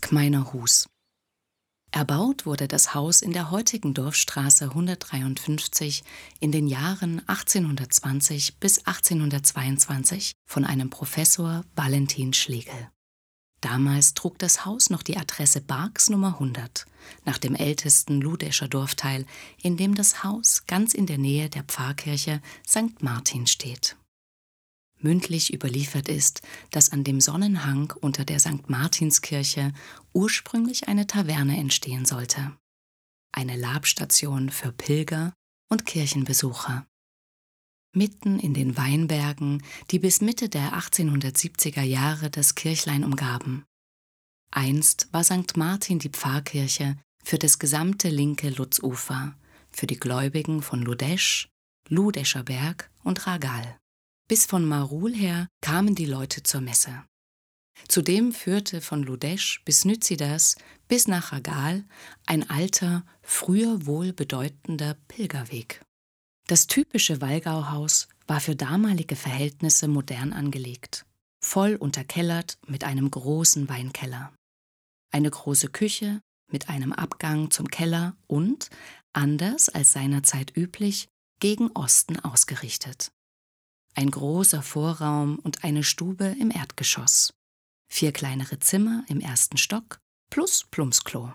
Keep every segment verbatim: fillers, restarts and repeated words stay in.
Gmeiner Hus. Erbaut wurde das Haus in der heutigen Dorfstraße hundertdreiundfünfzig in den Jahren achtzehnhundertzwanzig bis achtzehnhundertzweiundzwanzig von einem Professor Valentin Schlegel. Damals trug das Haus noch die Adresse Barks Nummer hundert, nach dem ältesten Ludescher Dorfteil, in dem das Haus ganz in der Nähe der Pfarrkirche Sankt Martin steht. Mündlich überliefert ist, dass an dem Sonnenhang unter der Sankt Martinskirche ursprünglich eine Taverne entstehen sollte. Eine Labstation für Pilger und Kirchenbesucher. Mitten in den Weinbergen, die bis Mitte der achtzehnhundertsiebziger Jahre das Kirchlein umgaben. Einst war Sankt Martin die Pfarrkirche für das gesamte linke Lutzufer, für die Gläubigen von Ludesch, Ludescher Berg und Ragal. Bis von Marul her kamen die Leute zur Messe. Zudem führte von Ludesch bis Nützidas bis nach Ragal ein alter, früher wohl bedeutender Pilgerweg. Das typische Wallgauhaus war für damalige Verhältnisse modern angelegt, voll unterkellert mit einem großen Weinkeller. Eine große Küche mit einem Abgang zum Keller und, anders als seinerzeit üblich, gegen Osten ausgerichtet. Ein großer Vorraum und eine Stube im Erdgeschoss. Vier kleinere Zimmer im ersten Stock plus Plumpsklo.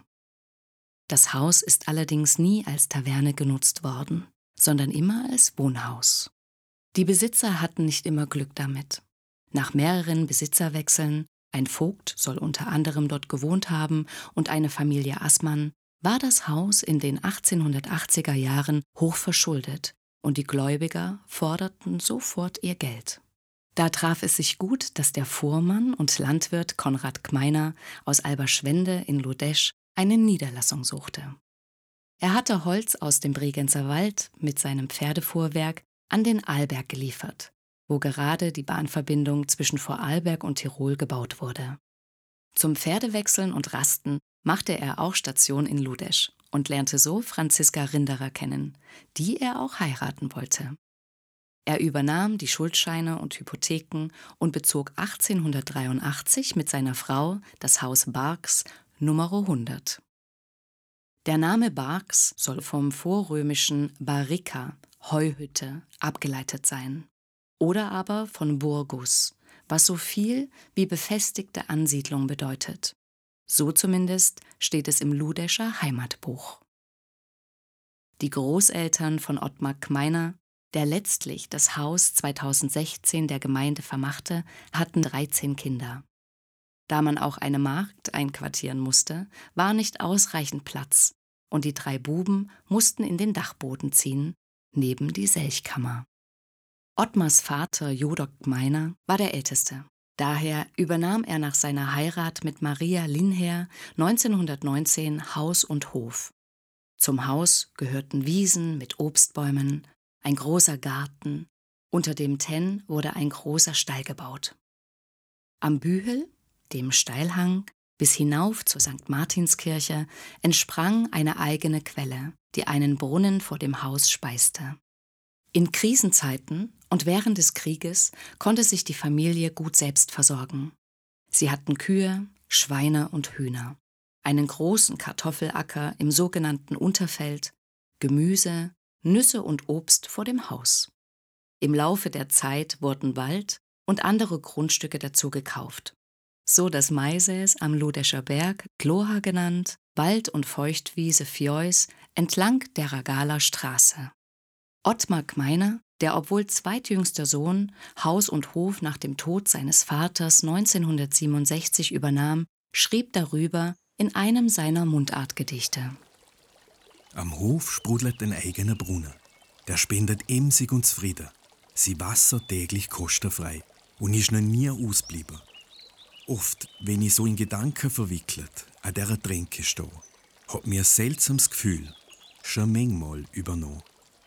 Das Haus ist allerdings nie als Taverne genutzt worden, sondern immer als Wohnhaus. Die Besitzer hatten nicht immer Glück damit. Nach mehreren Besitzerwechseln, ein Vogt soll unter anderem dort gewohnt haben und eine Familie Assmann, war das Haus in den achtzehnhundertachtziger Jahren hoch verschuldet und die Gläubiger forderten sofort ihr Geld. Da traf es sich gut, dass der Fuhrmann und Landwirt Konrad Gmeiner aus Alberschwende in Ludesch eine Niederlassung suchte. Er hatte Holz aus dem Bregenzer Wald mit seinem Pferdefuhrwerk an den Arlberg geliefert, wo gerade die Bahnverbindung zwischen Vorarlberg und Tirol gebaut wurde. Zum Pferdewechseln und Rasten machte er auch Station in Ludesch und lernte so Franziska Rinderer kennen, die er auch heiraten wollte. Er übernahm die Schuldscheine und Hypotheken und bezog achtzehnhundertdreiundachtzig mit seiner Frau das Haus Barks Nummer hundert. Der Name Barks soll vom vorrömischen Barrica, Heuhütte, abgeleitet sein. Oder aber von Burgus, was so viel wie befestigte Ansiedlung bedeutet. So zumindest steht es im Ludescher Heimatbuch. Die Großeltern von Ottmar Gmeiner, der letztlich das Haus zweitausendsechzehn der Gemeinde vermachte, hatten dreizehn Kinder. Da man auch eine Magd einquartieren musste, war nicht ausreichend Platz und die drei Buben mussten in den Dachboden ziehen, neben die Selchkammer. Ottmars Vater Jodok Gmeiner war der Älteste. Daher übernahm er nach seiner Heirat mit Maria Linher neunzehnhundertneunzehn Haus und Hof. Zum Haus gehörten Wiesen mit Obstbäumen, ein großer Garten, unter dem Tenn wurde ein großer Stall gebaut. Am Bühel, dem Steilhang, bis hinauf zur Sankt Martinskirche entsprang eine eigene Quelle, die einen Brunnen vor dem Haus speiste. In Krisenzeiten und während des Krieges konnte sich die Familie gut selbst versorgen. Sie hatten Kühe, Schweine und Hühner, einen großen Kartoffelacker im sogenannten Unterfeld, Gemüse, Nüsse und Obst vor dem Haus. Im Laufe der Zeit wurden Wald und andere Grundstücke dazu gekauft, so dass Maisäß am Ludescher Berg, Gloha genannt, Wald- und Feuchtwiese Fjois entlang der Ragaler Straße. Ottmar Gmeiner, der obwohl zweitjüngster Sohn Haus und Hof nach dem Tod seines Vaters neunzehnhundertsiebenundsechzig übernahm, schrieb darüber in einem seiner Mundartgedichte. Am Hof sprudelt ein eigener Brunnen. Der spendet emsig und zufrieden. Sie Wasser täglich kostenfrei und ist noch nie ausgeblieben. Oft, wenn ich so in Gedanken verwickelt an dieser Tränke stehe, hat mir ein seltsames Gefühl schon manchmal übernommen.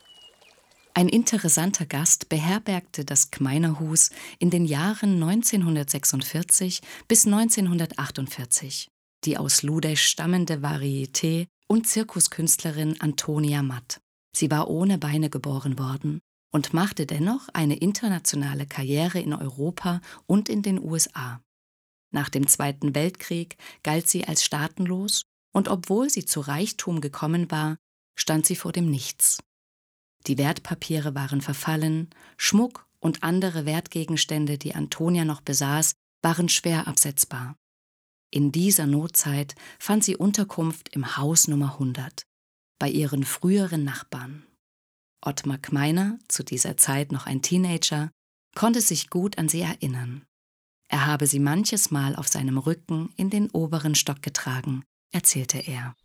Ein interessanter Gast beherbergte das Gmeiner Hus in den Jahren neunzehnhundertsechsundvierzig bis neunzehnhundertachtundvierzig. Die aus Ludesch stammende Varieté- und Zirkuskünstlerin Antonia Matt. Sie war ohne Beine geboren worden und machte dennoch eine internationale Karriere in Europa und in den U S A. Nach dem Zweiten Weltkrieg galt sie als staatenlos und obwohl sie zu Reichtum gekommen war, stand sie vor dem Nichts. Die Wertpapiere waren verfallen, Schmuck und andere Wertgegenstände, die Antonia noch besaß, waren schwer absetzbar. In dieser Notzeit fand sie Unterkunft im Haus Nummer hundert, bei ihren früheren Nachbarn. Ottmar Gmeiner, zu dieser Zeit noch ein Teenager, konnte sich gut an sie erinnern. Er habe sie manches Mal auf seinem Rücken in den oberen Stock getragen, erzählte er.